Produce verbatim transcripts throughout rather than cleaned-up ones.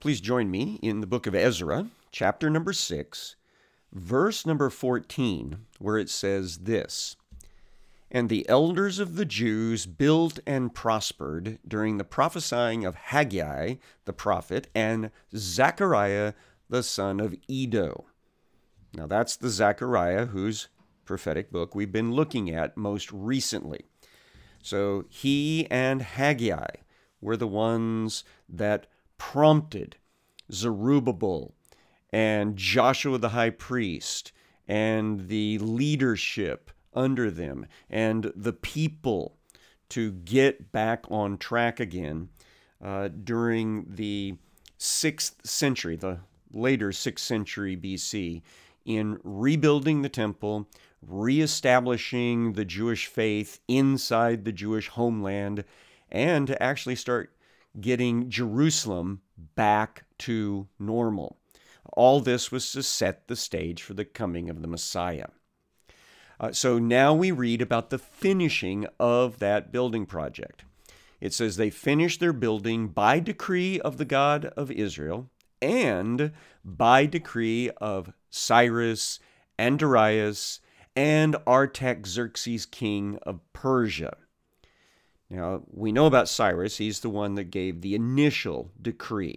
Please join me in the book of Ezra, chapter number six, verse number fourteen, where it says this: "And the elders of the Jews built and prospered during the prophesying of Haggai the prophet and Zechariah the son of Iddo." Now that's the Zechariah whose prophetic book we've been looking at most recently. So he and Haggai were the ones that prompted Zerubbabel and Joshua the high priest and the leadership under them and the people to get back on track again uh, during the sixth century, the later sixth century B C, in rebuilding the temple, reestablishing the Jewish faith inside the Jewish homeland, and to actually start getting Jerusalem back to normal. All this was to set the stage for the coming of the Messiah. Uh, so now we read about the finishing of that building project. It says they finished their building by decree of the God of Israel and by decree of Cyrus and Darius and Artaxerxes, king of Persia. Now, we know about Cyrus. He's the one that gave the initial decree.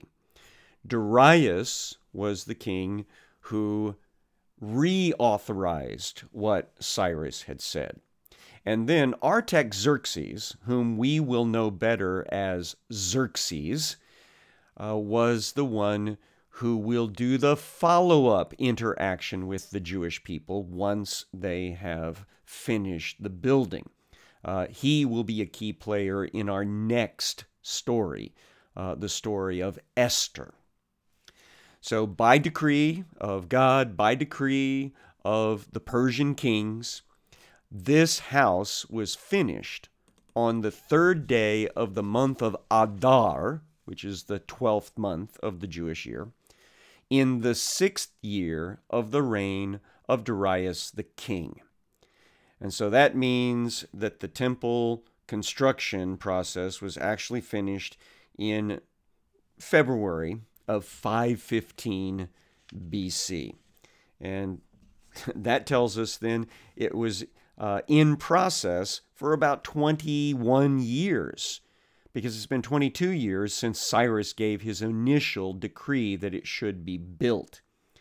Darius was the king who reauthorized what Cyrus had said. And then Artaxerxes, whom we will know better as Xerxes, uh, was the one who will do the follow-up interaction with the Jewish people once they have finished the building. Uh, he will be a key player in our next story, uh, the story of Esther. So by decree of God, by decree of the Persian kings, this house was finished on the third day of the month of Adar, which is the twelfth month of the Jewish year, in the sixth year of the reign of Darius the king. And so that means that the temple construction process was actually finished in February of five fifteen B C. And that tells us then it was uh, in process for about twenty-one years, because it's been twenty-two years since Cyrus gave his initial decree that it should be built.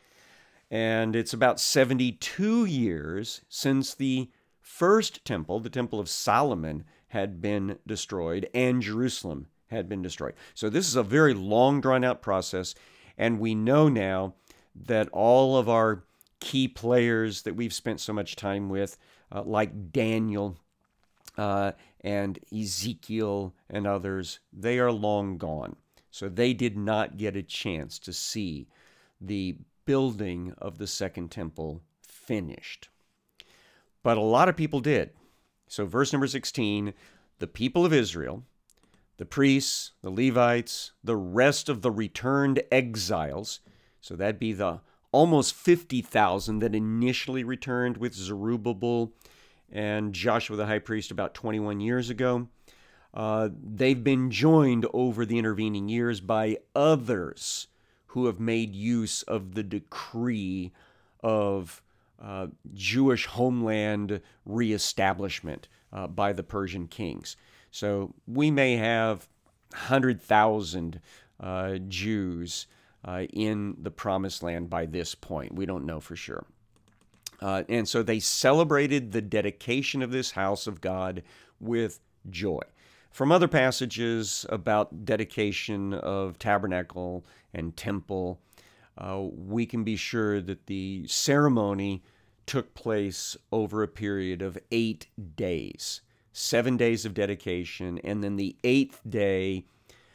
And it's about seventy-two years since the first temple, the Temple of Solomon, had been destroyed and Jerusalem had been destroyed. So this is a very long, drawn-out process, and we know now that all of our key players that we've spent so much time with, uh, like Daniel uh, and Ezekiel and others, they are long gone. So they did not get a chance to see the building of the second temple finished. But a lot of people did. So verse number sixteen, the people of Israel, the priests, the Levites, the rest of the returned exiles, so that'd be the almost fifty thousand that initially returned with Zerubbabel and Joshua the high priest about twenty-one years ago. Uh, they've been joined over the intervening years by others who have made use of the decree of uh, Jewish homeland reestablishment uh, by the Persian kings. So we may have one hundred thousand uh, Jews uh, in the Promised Land by this point. We don't know for sure. Uh, and so they celebrated the dedication of this house of God with joy. From other passages about dedication of tabernacle and temple, uh, we can be sure that the ceremony took place over a period of eight days. Seven days of dedication, and then the eighth day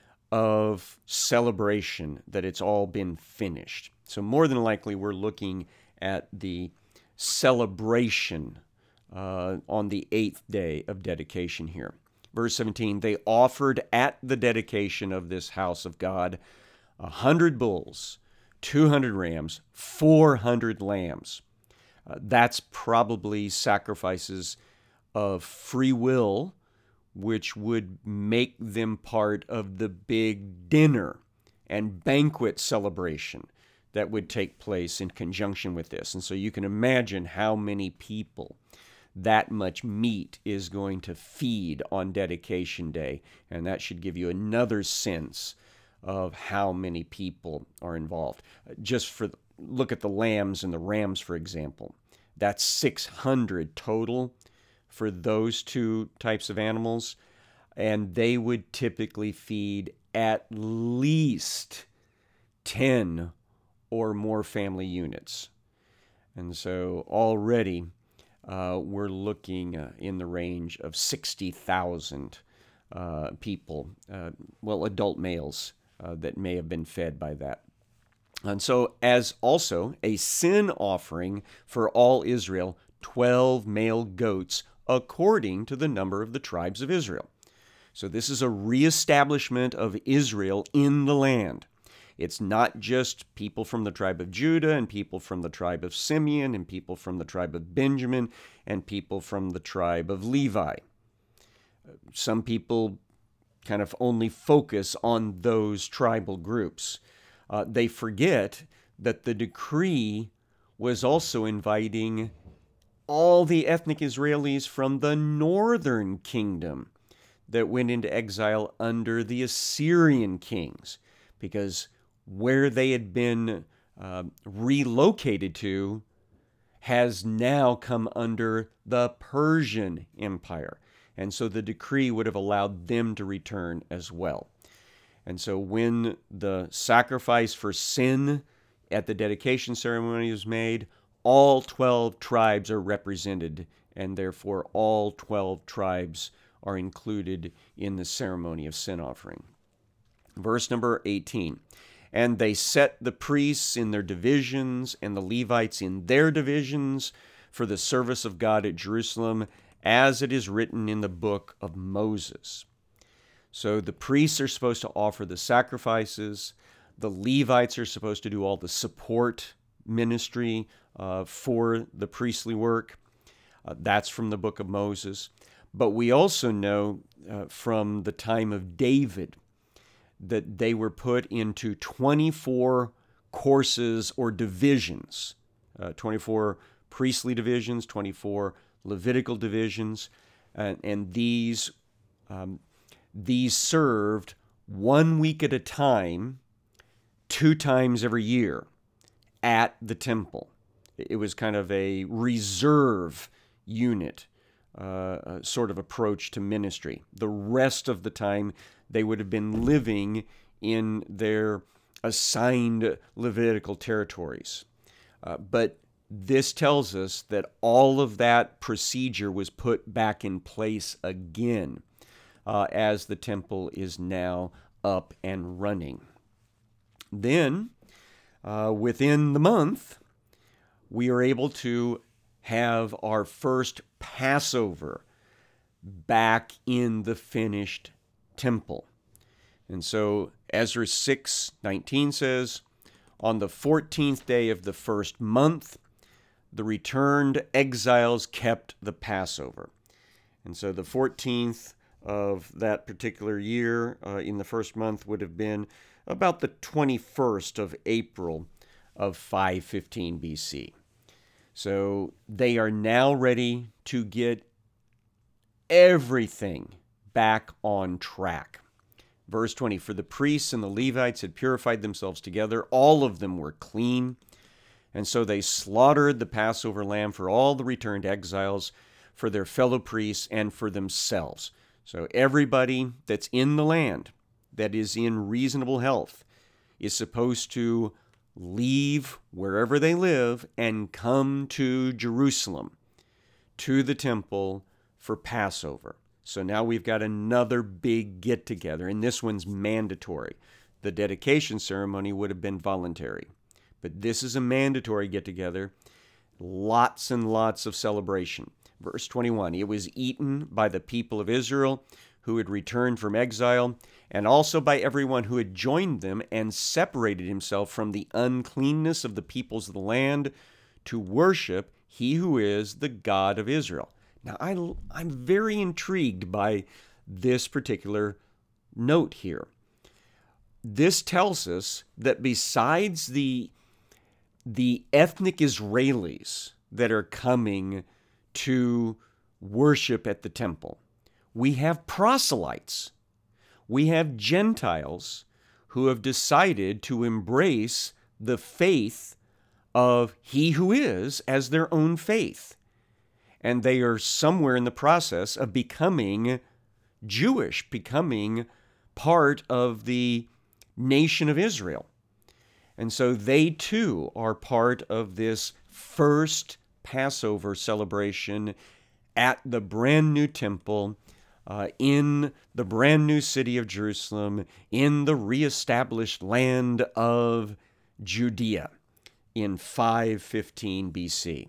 of celebration that it's all been finished. So more than likely, we're looking at the celebration uh, on the eighth day of dedication here. Verse seventeen, they offered at the dedication of this house of God a hundred bulls, two hundred rams, four hundred lambs. Uh, that's probably sacrifices of free will, which would make them part of the big dinner and banquet celebration that would take place in conjunction with this. And so you can imagine how many people that much meat is going to feed on dedication day. And that should give you another sense of how many people are involved. Just for look at the lambs and the rams, for example. That's six hundred total for those two types of animals. And they would typically feed at least ten or more family units. And so already uh, we're looking uh, in the range of sixty thousand uh, people, uh, well, adult males uh, that may have been fed by that. And so as also a sin offering for all Israel, twelve male goats according to the number of the tribes of Israel. So this is a reestablishment of Israel in the land. It's not just people from the tribe of Judah and people from the tribe of Simeon and people from the tribe of Benjamin and people from the tribe of Levi. Some people kind of only focus on those tribal groups. Uh, they forget that the decree was also inviting all the ethnic Israelis from the northern kingdom that went into exile under the Assyrian kings, because where they had been uh, relocated to has now come under the Persian Empire. And so the decree would have allowed them to return as well. And so when the sacrifice for sin at the dedication ceremony was made, all twelve tribes are represented, and therefore all twelve tribes are included in the ceremony of sin offering. Verse number eighteen. And they set the priests in their divisions and the Levites in their divisions for the service of God at Jerusalem, as it is written in the book of Moses. So the priests are supposed to offer the sacrifices. The Levites are supposed to do all the support ministry uh, for the priestly work. Uh, that's from the book of Moses. But we also know uh, from the time of David that they were put into twenty-four courses or divisions, uh, twenty-four priestly divisions, twenty-four Levitical divisions, and, and these um, these served one week at a time, two times every year at the temple. It was kind of a reserve unit uh, sort of approach to ministry. The rest of the time, they would have been living in their assigned Levitical territories. Uh, but this tells us that all of that procedure was put back in place again uh, as the temple is now up and running. Then, uh, within the month, we are able to have our first Passover back in the finished temple. And so Ezra six nineteen says, on the fourteenth day of the first month, the returned exiles kept the Passover. And so the fourteenth of that particular year uh, in the first month would have been about the twenty-first of April of five fifteen B C. So they are now ready to get everything back on track. Verse twenty, for the priests and the Levites had purified themselves together. All of them were clean. And so they slaughtered the Passover lamb for all the returned exiles, for their fellow priests, and for themselves. So everybody that's in the land that is in reasonable health is supposed to leave wherever they live and come to Jerusalem, to the temple for Passover. So now we've got another big get-together, and this one's mandatory. The dedication ceremony would have been voluntary, but this is a mandatory get-together. Lots and lots of celebration. Verse twenty-one, it was eaten by the people of Israel who had returned from exile, and also by everyone who had joined them and separated himself from the uncleanness of the peoples of the land to worship he who is the God of Israel. Now, I, I'm very intrigued by this particular note here. this tells us that besides the, the ethnic Israelis that are coming to worship at the temple, we have proselytes. We have Gentiles who have decided to embrace the faith of He who is as their own faith. And they are somewhere in the process of becoming Jewish, becoming part of the nation of Israel. And so they too are part of this first Passover celebration at the brand new temple, uh, in the brand new city of Jerusalem, in the reestablished land of Judea in five fifteen B C.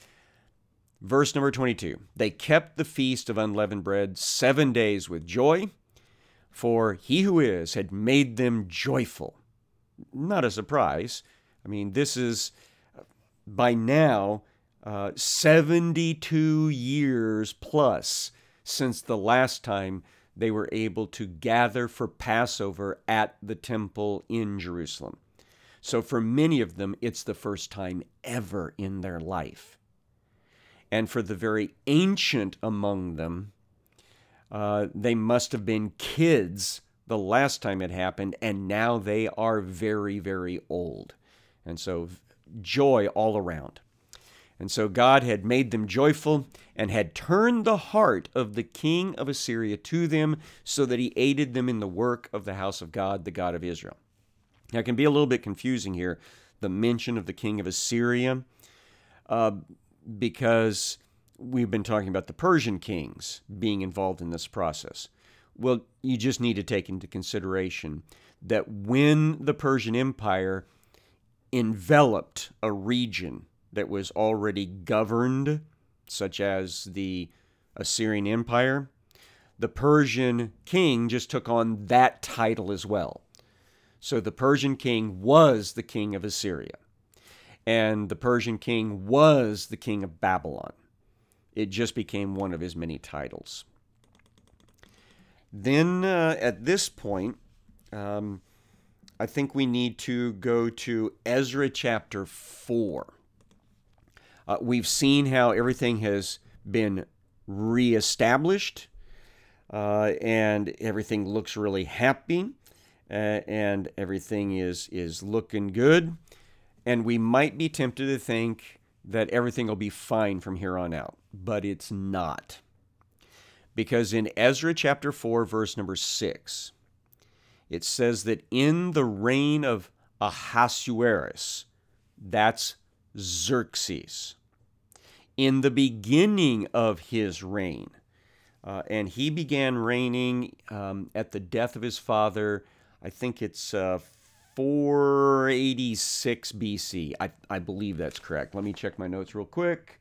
Verse number twenty-two, they kept the feast of unleavened bread seven days with joy, for He who is had made them joyful. Not a surprise. I mean, this is by now uh, seventy-two years plus since the last time they were able to gather for Passover at the temple in Jerusalem. So for many of them, it's the first time ever in their life. And for the very ancient among them, uh, they must have been kids the last time it happened, and now they are very, very old. And so joy all around. And so God had made them joyful and had turned the heart of the king of Assyria to them so that he aided them in the work of the house of God, the God of Israel. Now, it can be a little bit confusing here, the mention of the king of Assyria, uh, because we've been talking about the Persian kings being involved in this process. Well, you just need to take into consideration that when the Persian Empire enveloped a region that was already governed, such as the Assyrian Empire, the Persian king just took on that title as well. So the Persian king was the king of Assyria, and the Persian king was the king of Babylon. It just became one of his many titles. Then uh, at this point, um, I think we need to go to Ezra chapter four. Uh, we've seen how everything has been reestablished, uh, and everything looks really happy, uh, and everything is, is looking good. And we might be tempted to think that everything will be fine from here on out, but it's not. Because in Ezra chapter four, verse number six, it says that in the reign of Ahasuerus, that's Xerxes, in the beginning of his reign, uh, and he began reigning um, at the death of his father, I think it's uh, four eighty-six B C. I, I believe that's correct. Let me check my notes real quick.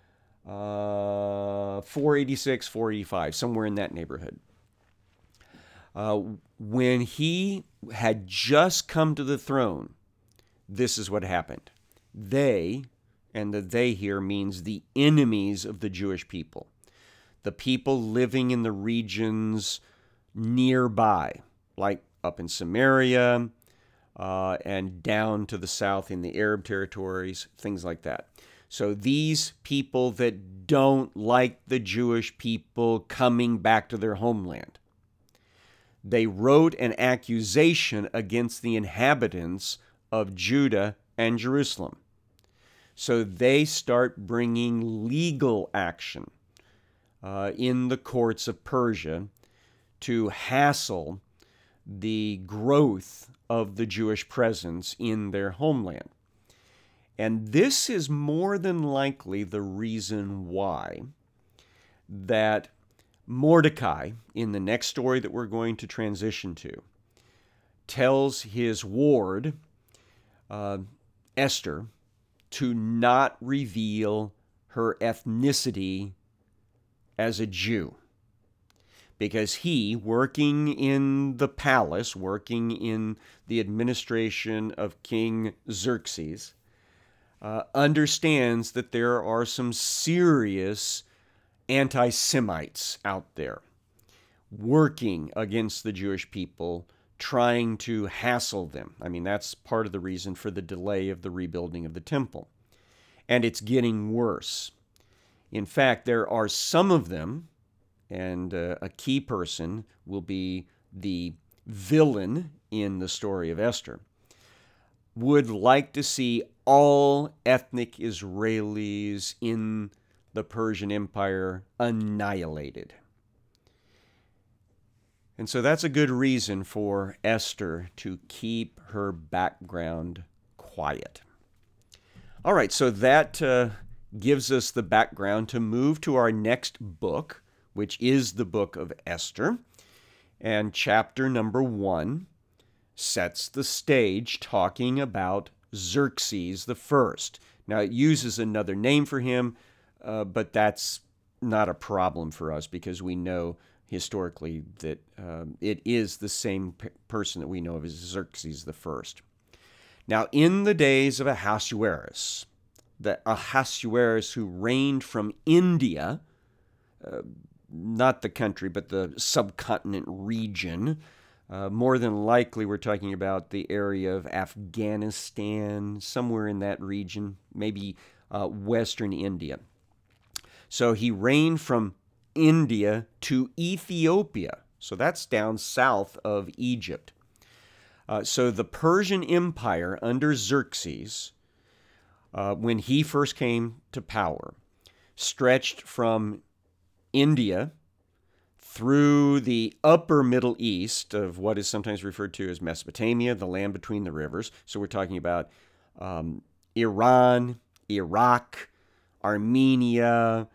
Uh, four eighty-six, four eighty-five, somewhere in that neighborhood. Uh, when he had just come to the throne, this is what happened. They, and the they here means the enemies of the Jewish people, the people living in the regions nearby, like up in Samaria, uh, and down to the south in the Arab territories, things like that. So these people that don't like the Jewish people coming back to their homeland, they wrote an accusation against the inhabitants of Judah and Jerusalem. So they start bringing legal action uh, in the courts of Persia to hassle the growth of the Jewish presence in their homeland. And this is more than likely the reason why that Mordecai, in the next story that we're going to transition to, tells his ward, uh, Esther, to not reveal her ethnicity as a Jew. Because he, working in the palace, working in the administration of King Xerxes, uh, understands that there are some serious anti-Semites out there working against the Jewish people trying to hassle them. I mean, that's part of the reason for the delay of the rebuilding of the temple. And it's getting worse. In fact, there are some of them, and uh, a key person will be the villain in the story of Esther, would like to see all ethnic Israelis in the Persian Empire annihilated. And so that's a good reason for Esther to keep her background quiet. All right, so that uh, gives us the background to move to our next book, which is the book of Esther. And chapter number one sets the stage talking about Xerxes the First. Now, it uses another name for him, uh, but that's not a problem for us because we know historically that um, it is the same p- person that we know of as Xerxes the First. Now, in the days of Ahasuerus, the Ahasuerus who reigned from India, uh, not the country, but the subcontinent region, uh, more than likely we're talking about the area of Afghanistan, somewhere in that region, maybe uh, western India. So he reigned from India to Ethiopia. So that's down south of Egypt. Uh, so the Persian Empire under Xerxes, uh, when he first came to power, stretched from India through the upper Middle East of what is sometimes referred to as Mesopotamia, the land between the rivers. So we're talking about um, Iran, Iraq, Armenia,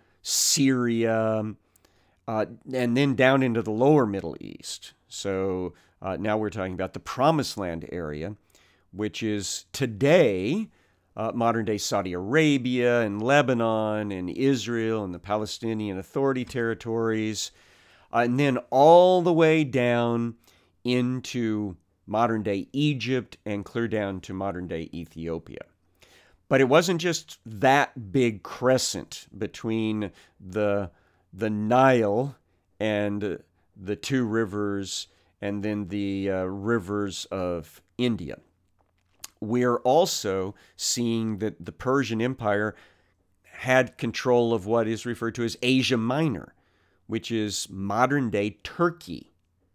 Syria, uh, and then down into the lower Middle East. So uh, now we're talking about the Promised Land area, which is today uh, modern-day Saudi Arabia and Lebanon and Israel and the Palestinian Authority territories, uh, and then all the way down into modern-day Egypt and clear down to modern-day Ethiopia. But it wasn't just that big crescent between the the Nile and the two rivers and then the uh, rivers of India. We're also seeing that the Persian Empire had control of what is referred to as Asia Minor, which is modern-day Turkey.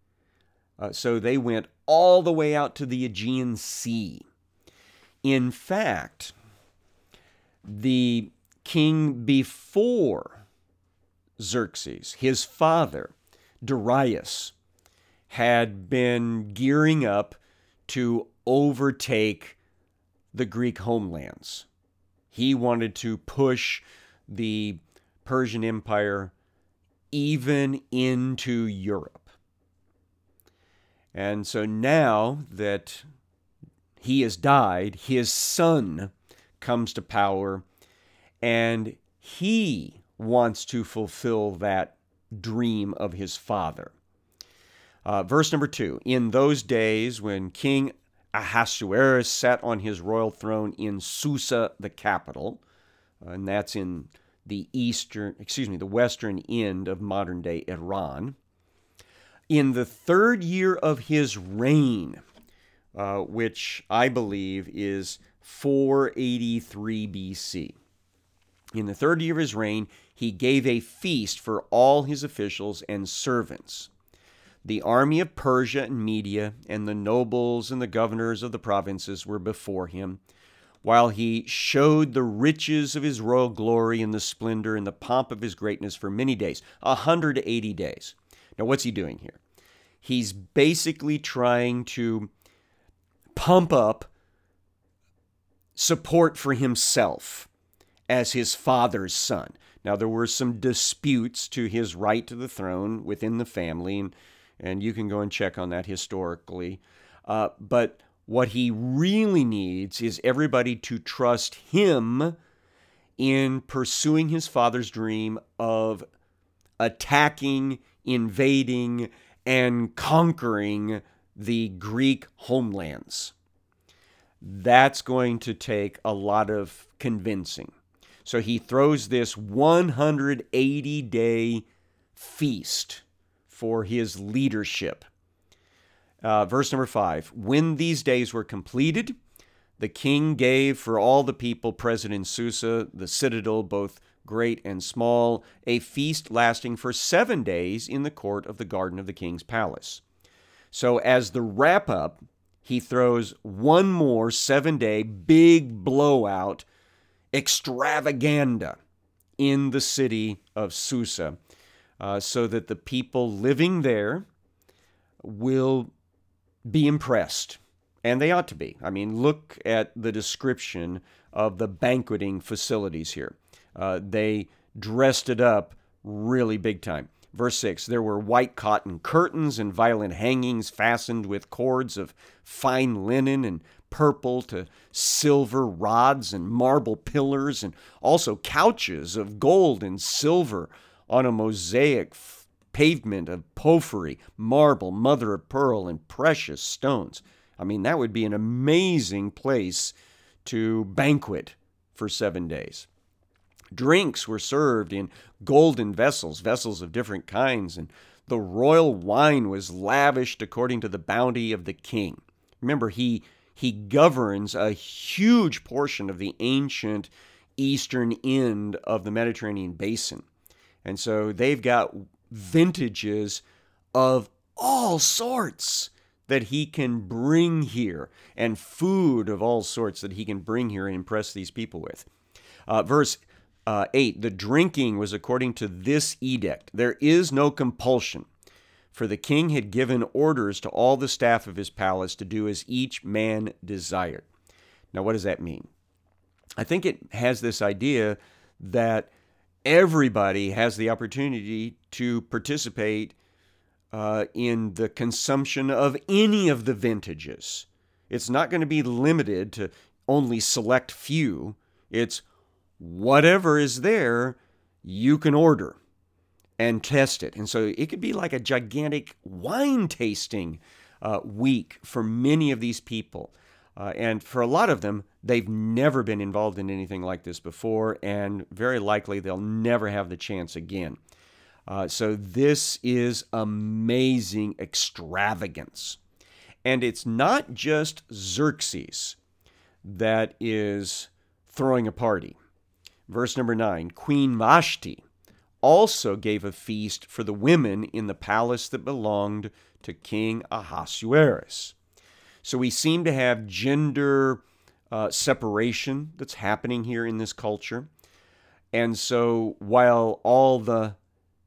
Uh, so they went all the way out to the Aegean Sea. In fact, the king before Xerxes, his father, Darius, had been gearing up to overtake the Greek homelands. He wanted to push the Persian Empire even into Europe. And so now that he has died, his son comes to power, and he wants to fulfill that dream of his father. Uh, verse number two, in those days when King Ahasuerus sat on his royal throne in Susa, the capital, uh, and that's in the eastern, excuse me, the western end of modern-day Iran, in the third year of his reign, uh, which I believe is four eighty-three B C. In the third year of his reign, he gave a feast for all his officials and servants. The army of Persia and Media and the nobles and the governors of the provinces were before him, while he showed the riches of his royal glory and the splendor and the pomp of his greatness for many days, one hundred eighty days. Now, what's he doing here? He's basically trying to pump up support for himself as his father's son. Now, there were some disputes to his right to the throne within the family, and, and you can go and check on that historically. Uh, but what he really needs is everybody to trust him in pursuing his father's dream of attacking, invading, and conquering the Greek homelands. That's going to take a lot of convincing. So he throws this one hundred eighty day feast for his leadership. Uh, verse number five, when these days were completed, the king gave for all the people present in Susa, the citadel, both great and small, a feast lasting for seven days in the court of the garden of the king's palace. So as the wrap-up, he throws one more seven-day big blowout extravaganda in the city of Susa, uh, so that the people living there will be impressed. And they ought to be. I mean, look at the description of the banqueting facilities here. Uh, they dressed it up really big time. Verse six, there were white cotton curtains and violet hangings fastened with cords of fine linen and purple to silver rods and marble pillars, and also couches of gold and silver on a mosaic f- pavement of porphyry, marble, mother of pearl, and precious stones. I mean, that would be an amazing place to banquet for seven days. Drinks were served in golden vessels, vessels of different kinds, and the royal wine was lavished according to the bounty of the king. Remember, he, he governs a huge portion of the ancient eastern end of the Mediterranean basin. And so they've got vintages of all sorts that he can bring here, and food of all sorts that he can bring here and impress these people with. Uh, verse uh, eight, the drinking was according to this edict. There is no compulsion, for the king had given orders to all the staff of his palace to do as each man desired. Now, what does that mean? I think it has this idea that everybody has the opportunity to participate uh, in the consumption of any of the vintages. It's not going to be limited to only select few. It's whatever is there, you can order and test it. And so it could be like a gigantic wine tasting uh, week for many of these people. Uh, and for a lot of them, they've never been involved in anything like this before, and very likely they'll never have the chance again. Uh, so this is amazing extravagance. And it's not just Xerxes that is throwing a party. Verse number nine, Queen Vashti also gave a feast for the women in the palace that belonged to King Ahasuerus. So we seem to have gender uh, separation that's happening here in this culture. And so while all the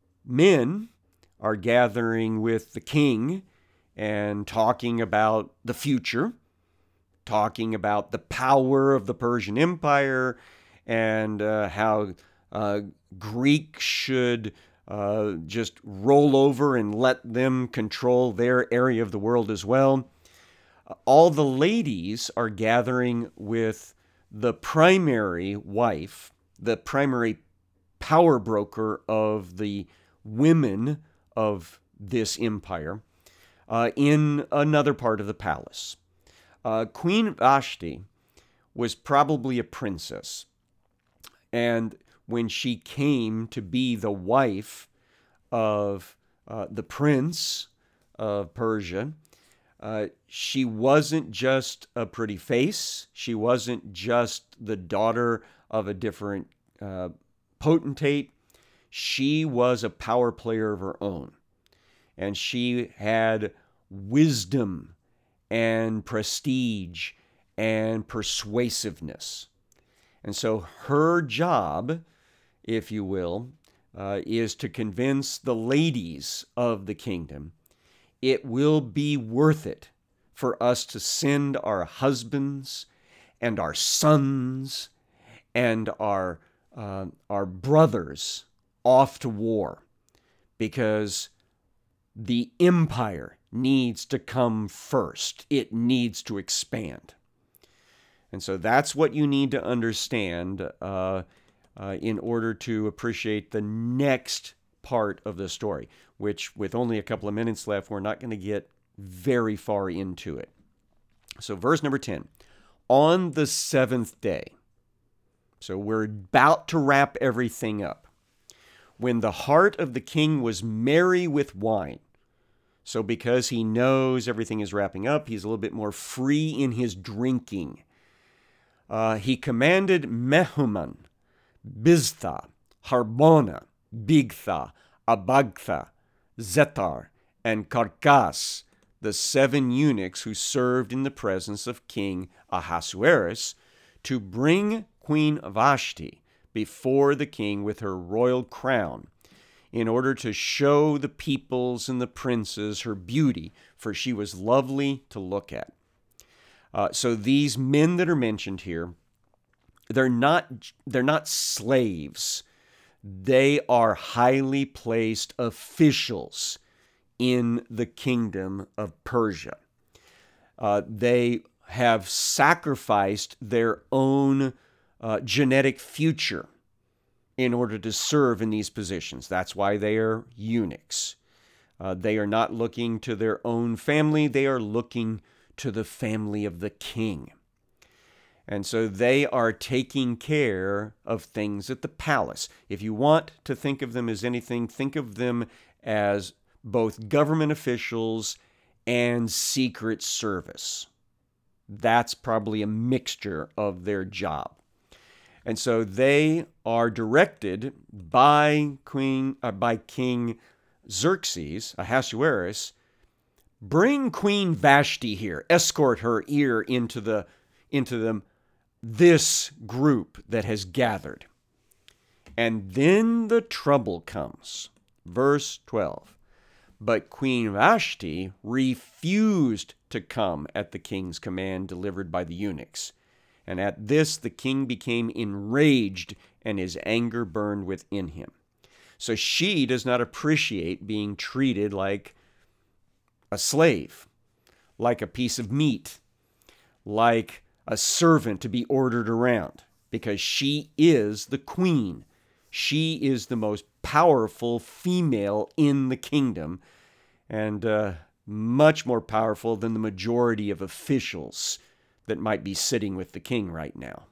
men are gathering with the king and talking about the future, talking about the power of the Persian Empire, and uh, how uh, Greeks should uh, just roll over and let them control their area of the world as well. All the ladies are gathering with the primary wife, the primary power broker of the women of this empire, uh, in another part of the palace. Uh, Queen Vashti was probably a princess. And when she came to be the wife of uh, the prince of Persia, uh, she wasn't just a pretty face. She wasn't just the daughter of a different uh, potentate. She was a power player of her own. And she had wisdom and prestige and persuasiveness. And so her job, if you will, uh, is to convince the ladies of the kingdom it will be worth it for us to send our husbands and our sons and our, uh, our brothers off to war, because the empire needs to come first. It needs to expand. And so that's what you need to understand uh, uh, in order to appreciate the next part of the story, which with only a couple of minutes left, we're not going to get very far into it. So verse number ten, on the seventh day, so we're about to wrap everything up, when the heart of the king was merry with wine. So because he knows everything is wrapping up, he's a little bit more free in his drinking. Uh, he commanded Mehuman, Biztha, Harbona, Bigtha, Abagtha, Zetar, and Karkas, the seven eunuchs who served in the presence of King Ahasuerus, to bring Queen Vashti before the king with her royal crown, in order to show the peoples and the princes her beauty, for she was lovely to look at. Uh, so these men that are mentioned here, they're not, they're not slaves. They are highly placed officials in the kingdom of Persia. Uh, they have sacrificed their own uh, genetic future in order to serve in these positions. That's why they are eunuchs. Uh, they are not looking to their own family. They are looking to the family of the king. And so they are taking care of things at the palace. If you want to think of them as anything, think of them as both government officials and secret service. That's probably a mixture of their job. And so they are directed by Queen, uh, by King Xerxes, Ahasuerus, bring Queen Vashti here, escort her ear into the into them, this group that has gathered. And then the trouble comes. Verse twelve. But Queen Vashti refused to come at the king's command delivered by the eunuchs. And at this the king became enraged, and his anger burned within him. So she does not appreciate being treated like a slave, like a piece of meat, like a servant to be ordered around, because she is the queen. She is the most powerful female in the kingdom, and uh, much more powerful than the majority of officials that might be sitting with the king right now.